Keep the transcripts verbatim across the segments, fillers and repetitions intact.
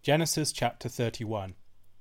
Genesis chapter thirty-one.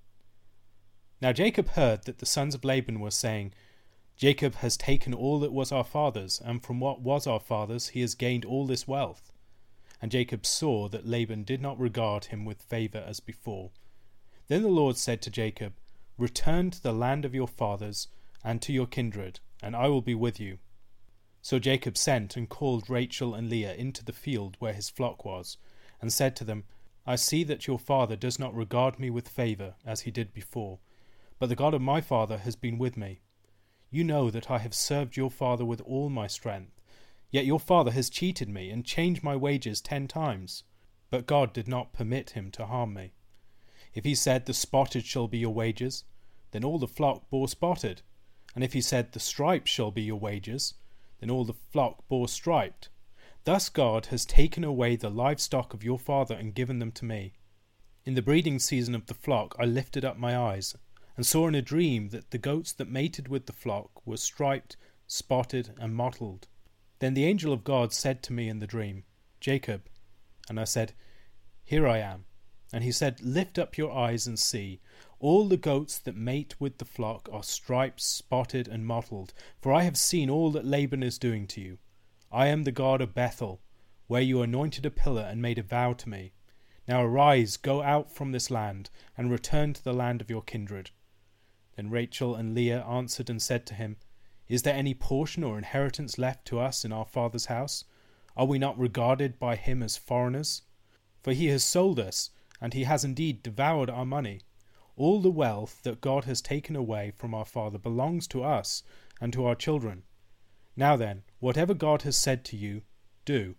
Now Jacob heard that the sons of Laban were saying, Jacob has taken all that was our father's, and from what was our father's he has gained all this wealth. And Jacob saw that Laban did not regard him with favour as before. Then the Lord said to Jacob, Return to the land of your fathers, and to your kindred, and I will be with you. So Jacob sent and called Rachel and Leah into the field where his flock was, and said to them, I see that your father does not regard me with favour, as he did before, but the God of my father has been with me. You know that I have served your father with all my strength, yet your father has cheated me, and changed my wages ten times. But God did not permit him to harm me. If he said, The spotted shall be your wages, then all the flock bore spotted. And if he said, The striped shall be your wages, then all the flock bore striped. Thus God has taken away the livestock of your father and given them to me. In the breeding season of the flock I lifted up my eyes, and saw in a dream that the goats that mated with the flock were striped, spotted, and mottled. Then the angel of God said to me in the dream, Jacob. And I said, Here I am. And he said, Lift up your eyes and see. All the goats that mate with the flock are striped, spotted, and mottled, for I have seen all that Laban is doing to you. I am the God of Bethel, where you anointed a pillar and made a vow to me. Now arise, go out from this land, and return to the land of your kindred. Then Rachel and Leah answered and said to him, Is there any portion or inheritance left to us in our father's house? Are we not regarded by him as foreigners? For he has sold us, and he has indeed devoured our money. All the wealth that God has taken away from our father belongs to us and to our children. Now then, whatever God has said to you, do.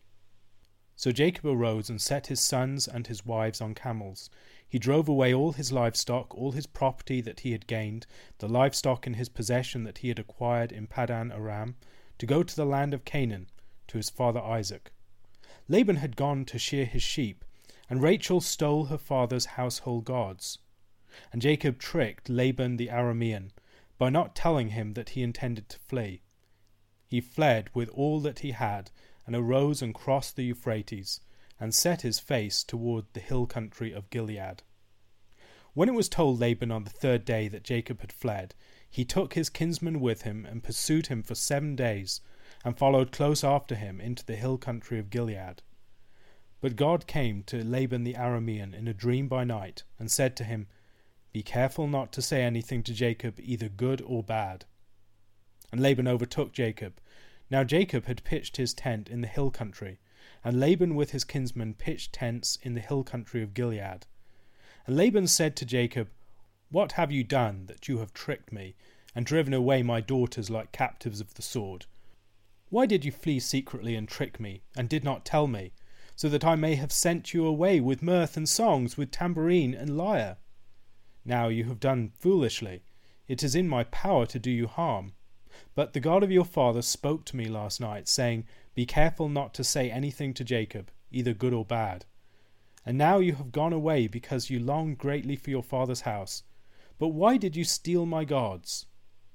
So Jacob arose and set his sons and his wives on camels. He drove away all his livestock, all his property that he had gained, the livestock in his possession that he had acquired in Paddan Aram, to go to the land of Canaan, to his father Isaac. Laban had gone to shear his sheep, and Rachel stole her father's household gods. And Jacob tricked Laban the Aramean, by not telling him that he intended to flee. He fled with all that he had, and arose and crossed the Euphrates, and set his face toward the hill country of Gilead. When it was told Laban on the third day that Jacob had fled, he took his kinsman with him, and pursued him for seven days, and followed close after him into the hill country of Gilead. But God came to Laban the Aramean in a dream by night, and said to him, Be careful not to say anything to Jacob, either good or bad. And Laban overtook Jacob. Now Jacob had pitched his tent in the hill country, and Laban with his kinsmen pitched tents in the hill country of Gilead. And Laban said to Jacob, What have you done, that you have tricked me, and driven away my daughters like captives of the sword? Why did you flee secretly and trick me, and did not tell me, so that I may have sent you away with mirth and songs, with tambourine and lyre? Now you have done foolishly. It is in my power to do you harm. But the God of your father spoke to me last night, saying, Be careful not to say anything to Jacob, either good or bad. And now you have gone away because you longed greatly for your father's house. But why did you steal my gods?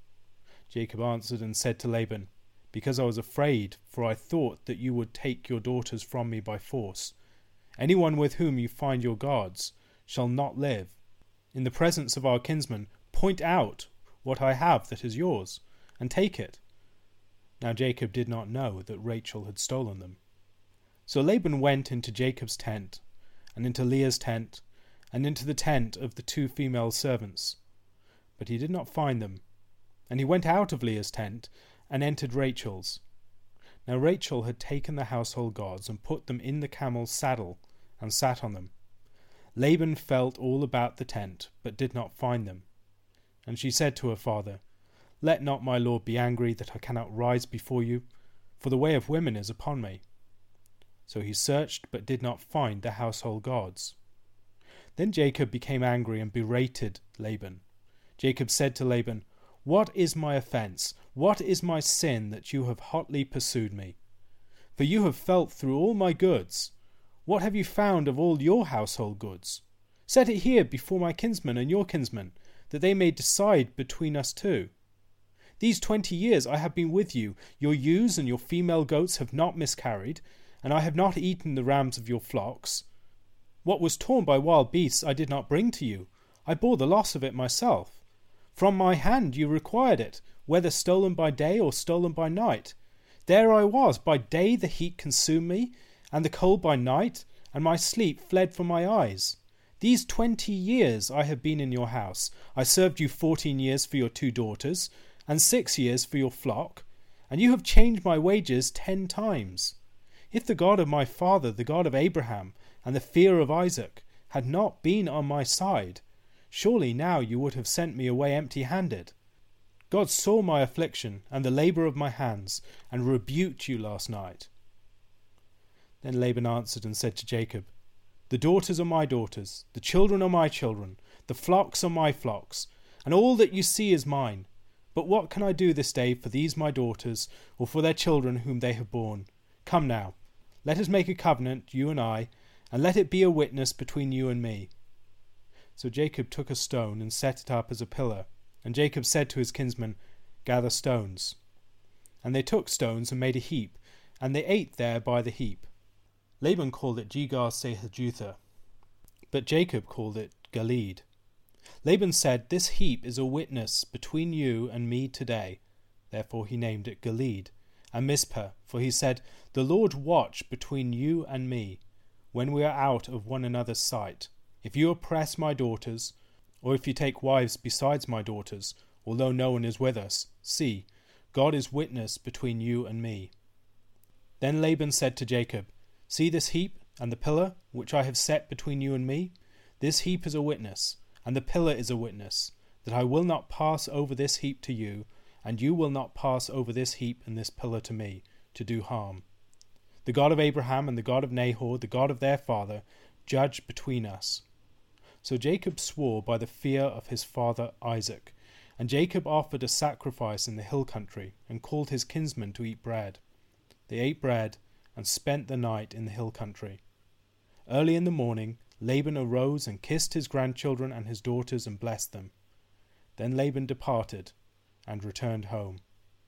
Jacob answered and said to Laban, Because I was afraid, for I thought that you would take your daughters from me by force. Anyone with whom you find your gods shall not live. In the presence of our kinsmen, point out what I have that is yours, and take it. Now Jacob did not know that Rachel had stolen them. So Laban went into Jacob's tent, and into Leah's tent, and into the tent of the two female servants. But he did not find them. And he went out of Leah's tent, and entered Rachel's. Now Rachel had taken the household gods, and put them in the camel's saddle, and sat on them. Laban felt all about the tent, but did not find them. And she said to her father, Let not my lord be angry that I cannot rise before you, for the way of women is upon me. So he searched, but did not find the household gods. Then Jacob became angry and berated Laban. Jacob said to Laban, What is my offence? What is my sin that you have hotly pursued me? For you have felt through all my goods. What have you found of all your household goods? Set it here before my kinsmen and your kinsmen, that they may decide between us two. These twenty years I have been with you. Your ewes and your female goats have not miscarried, and I have not eaten the rams of your flocks. What was torn by wild beasts I did not bring to you. I bore the loss of it myself. From my hand you required it, whether stolen by day or stolen by night. There I was, by day the heat consumed me, and the cold by night, and my sleep fled from my eyes. These twenty years I have been in your house. I served you fourteen years for your two daughters, and six years for your flock, and you have changed my wages ten times. If the God of my father, the God of Abraham, and the fear of Isaac, had not been on my side, surely now you would have sent me away empty-handed. God saw my affliction and the labour of my hands, and rebuked you last night. Then Laban answered and said to Jacob, The daughters are my daughters, the children are my children, the flocks are my flocks, and all that you see is mine. But what can I do this day for these my daughters, or for their children whom they have borne? Come now, let us make a covenant, you and I, and let it be a witness between you and me. So Jacob took a stone and set it up as a pillar, and Jacob said to his kinsmen, Gather stones. And they took stones and made a heap, and they ate there by the heap. Laban called it Jegar-sahadutha, but Jacob called it Gilead. Laban said, This heap is a witness between you and me today. Therefore he named it Gilead. And Mizpah, for he said, The Lord watch between you and me, when we are out of one another's sight. If you oppress my daughters, or if you take wives besides my daughters, although no one is with us, see, God is witness between you and me. Then Laban said to Jacob, See this heap and the pillar which I have set between you and me? This heap is a witness, and the pillar is a witness, that I will not pass over this heap to you, and you will not pass over this heap and this pillar to me, to do harm. The God of Abraham and the God of Nahor, the God of their father, judge between us. So Jacob swore by the fear of his father Isaac, and Jacob offered a sacrifice in the hill country, and called his kinsmen to eat bread. They ate bread, and spent the night in the hill country. Early in the morning Laban arose and kissed his grandchildren and his daughters and blessed them. Then Laban departed and returned home.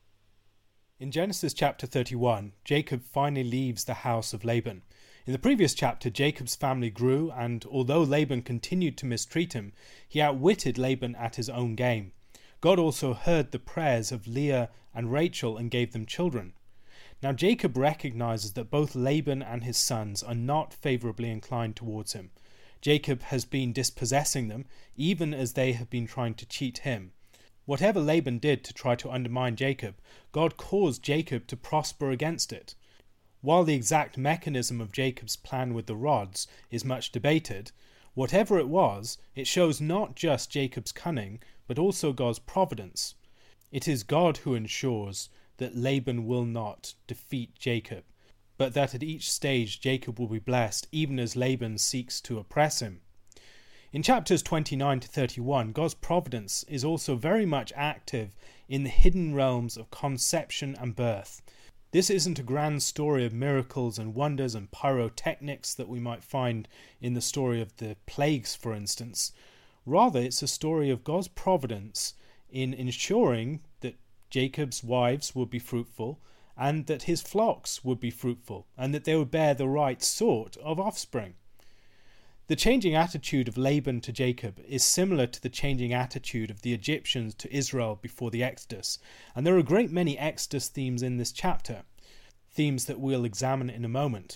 In Genesis chapter thirty-one, Jacob finally leaves the house of Laban. In the previous chapter, Jacob's family grew, and although Laban continued to mistreat him, he outwitted Laban at his own game. God also heard the prayers of Leah and Rachel and gave them children. Now Jacob recognizes that both Laban and his sons are not favorably inclined towards him. Jacob has been dispossessing them, even as they have been trying to cheat him. Whatever Laban did to try to undermine Jacob, God caused Jacob to prosper against it. While the exact mechanism of Jacob's plan with the rods is much debated, whatever it was, it shows not just Jacob's cunning, but also God's providence. It is God who ensures that Laban will not defeat Jacob, but that at each stage Jacob will be blessed, even as Laban seeks to oppress him. In chapters twenty-nine to thirty-one, God's providence is also very much active in the hidden realms of conception and birth. This isn't a grand story of miracles and wonders and pyrotechnics that we might find in the story of the plagues, for instance. Rather, it's a story of God's providence in ensuring that Jacob's wives would be fruitful, and that his flocks would be fruitful, and that they would bear the right sort of offspring. The changing attitude of Laban to Jacob is similar to the changing attitude of the Egyptians to Israel before the Exodus, and there are a great many Exodus themes in this chapter, themes that we'll examine in a moment.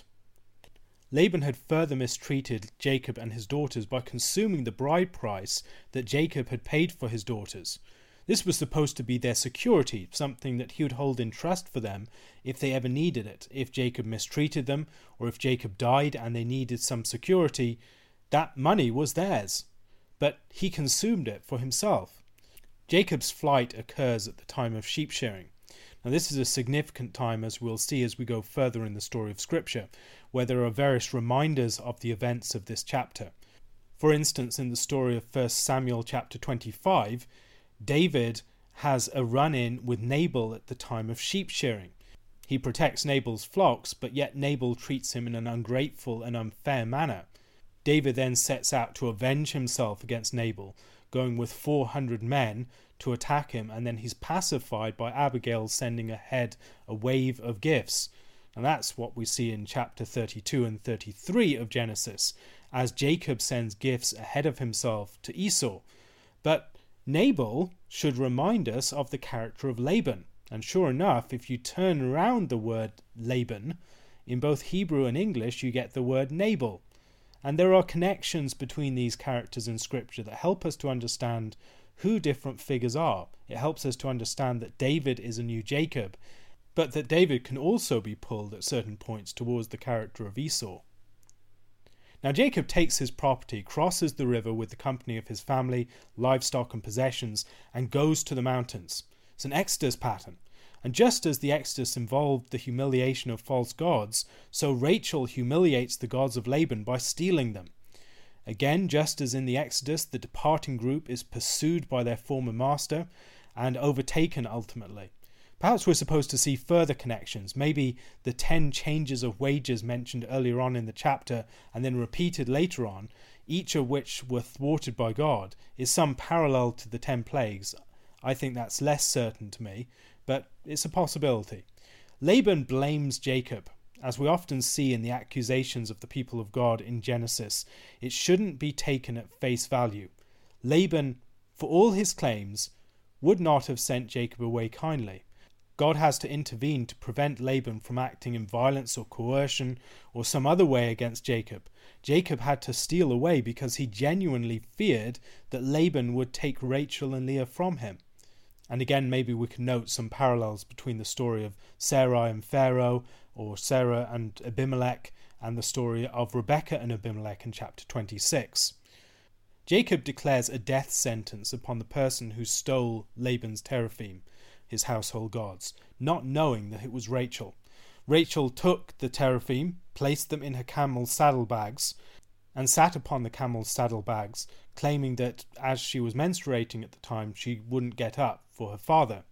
Laban had further mistreated Jacob and his daughters by consuming the bride price that Jacob had paid for his daughters. This was supposed to be their security, something that he would hold in trust for them if they ever needed it. If Jacob mistreated them, or if Jacob died and they needed some security, that money was theirs. But he consumed it for himself. Jacob's flight occurs at the time of sheep shearing. Now this is a significant time, as we'll see as we go further in the story of Scripture, where there are various reminders of the events of this chapter. For instance, in the story of First Samuel chapter twenty-five, David has a run-in with Nabal at the time of sheep shearing. He protects Nabal's flocks, but yet Nabal treats him in an ungrateful and unfair manner. David then sets out to avenge himself against Nabal, going with four hundred men to attack him, and then he's pacified by Abigail sending ahead a wave of gifts. And that's what we see in chapter thirty-two and thirty-three of Genesis, as Jacob sends gifts ahead of himself to Esau. But Nabal should remind us of the character of Laban. And sure enough, if you turn around the word Laban, in both Hebrew and English, you get the word Nabal. And there are connections between these characters in Scripture that help us to understand who different figures are. It helps us to understand that David is a new Jacob, but that David can also be pulled at certain points towards the character of Esau. Now Jacob takes his property, crosses the river with the company of his family, livestock and possessions, and goes to the mountains. It's an Exodus pattern. And just as the Exodus involved the humiliation of false gods, so Rachel humiliates the gods of Laban by stealing them. Again, just as in the Exodus, the departing group is pursued by their former master and overtaken ultimately. Perhaps we're supposed to see further connections, maybe the ten changes of wages mentioned earlier on in the chapter and then repeated later on, each of which were thwarted by God, is some parallel to the ten plagues. I think that's less certain to me, but it's a possibility. Laban blames Jacob. As we often see in the accusations of the people of God in Genesis, it shouldn't be taken at face value. Laban, for all his claims, would not have sent Jacob away kindly. God has to intervene to prevent Laban from acting in violence or coercion or some other way against Jacob. Jacob had to steal away because he genuinely feared that Laban would take Rachel and Leah from him. And again, maybe we can note some parallels between the story of Sarai and Pharaoh, or Sarah and Abimelech, and the story of Rebekah and Abimelech in chapter twenty-six. Jacob declares a death sentence upon the person who stole Laban's teraphim, his household gods, not knowing that it was Rachel. Rachel took the teraphim, placed them in her camel's saddlebags, and sat upon the camel's saddlebags, claiming that as she was menstruating at the time, she wouldn't get up for her father.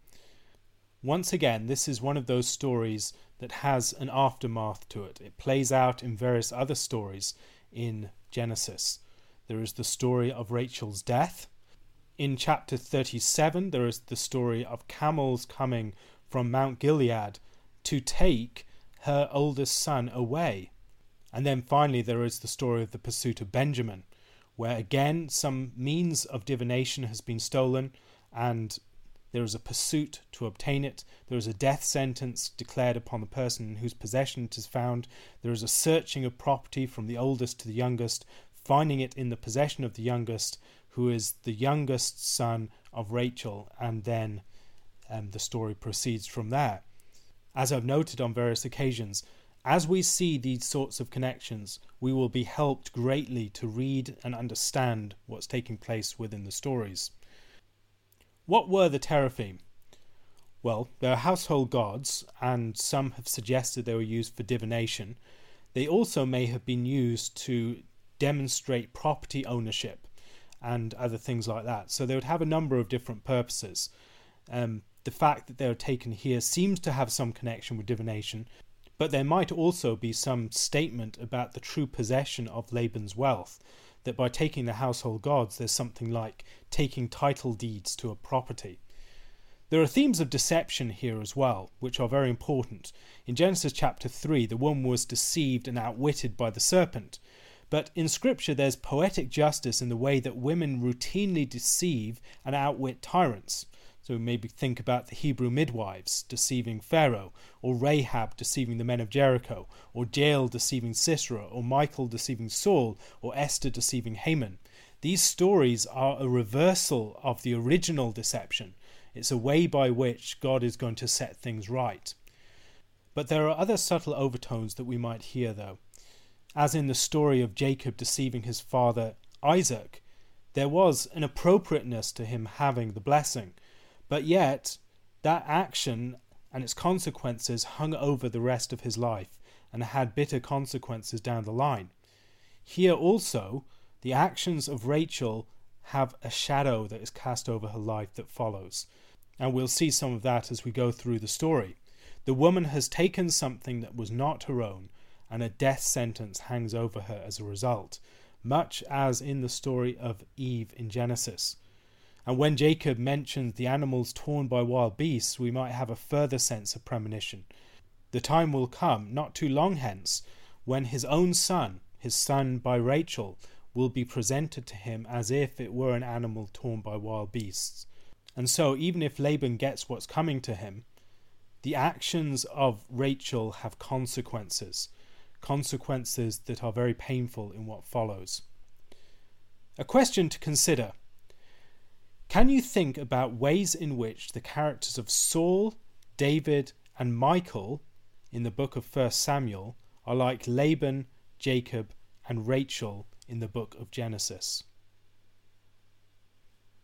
Once again, this is one of those stories that has an aftermath to it. It plays out in various other stories in Genesis. There is the story of Rachel's death. In chapter thirty-seven, there is the story of camels coming from Mount Gilead to take her oldest son away. And then finally there is the story of the pursuit of Benjamin, where again some means of divination has been stolen and there is a pursuit to obtain it. There is a death sentence declared upon the person in whose possession it is found. There is a searching of property from the oldest to the youngest, finding it in the possession of the youngest, who is the youngest son of Rachel, and then um, the story proceeds from there. As I've noted on various occasions, as we see these sorts of connections, we will be helped greatly to read and understand what's taking place within the stories. What were the teraphim? Well, they're household gods, and some have suggested they were used for divination. They also may have been used to demonstrate property ownership and other things like that. So they would have a number of different purposes. Um, the fact that they are taken here seems to have some connection with divination, but there might also be some statement about the true possession of Laban's wealth, that by taking the household gods there's something like taking title deeds to a property. There are themes of deception here as well, which are very important. In Genesis chapter three, the woman was deceived and outwitted by the serpent. But in Scripture there's poetic justice in the way that women routinely deceive and outwit tyrants. So maybe think about the Hebrew midwives deceiving Pharaoh, or Rahab deceiving the men of Jericho, or Jael deceiving Sisera, or Michael deceiving Saul, or Esther deceiving Haman. These stories are a reversal of the original deception. It's a way by which God is going to set things right. But there are other subtle overtones that we might hear, though. As in the story of Jacob deceiving his father Isaac, there was an appropriateness to him having the blessing. But yet, that action and its consequences hung over the rest of his life and had bitter consequences down the line. Here also, the actions of Rachel have a shadow that is cast over her life that follows. And we'll see some of that as we go through the story. The woman has taken something that was not her own, and a death sentence hangs over her as a result, much as in the story of Eve in Genesis. And when Jacob mentions the animals torn by wild beasts, we might have a further sense of premonition. The time will come, not too long hence, when his own son, his son by Rachel, will be presented to him as if it were an animal torn by wild beasts. And so, even if Laban gets what's coming to him, the actions of Rachel have consequences, consequences that are very painful in what follows. A question to consider. Can you think about ways in which the characters of Saul, David, and Michal in the book of First Samuel are like Laban, Jacob, and Rachel in the book of Genesis?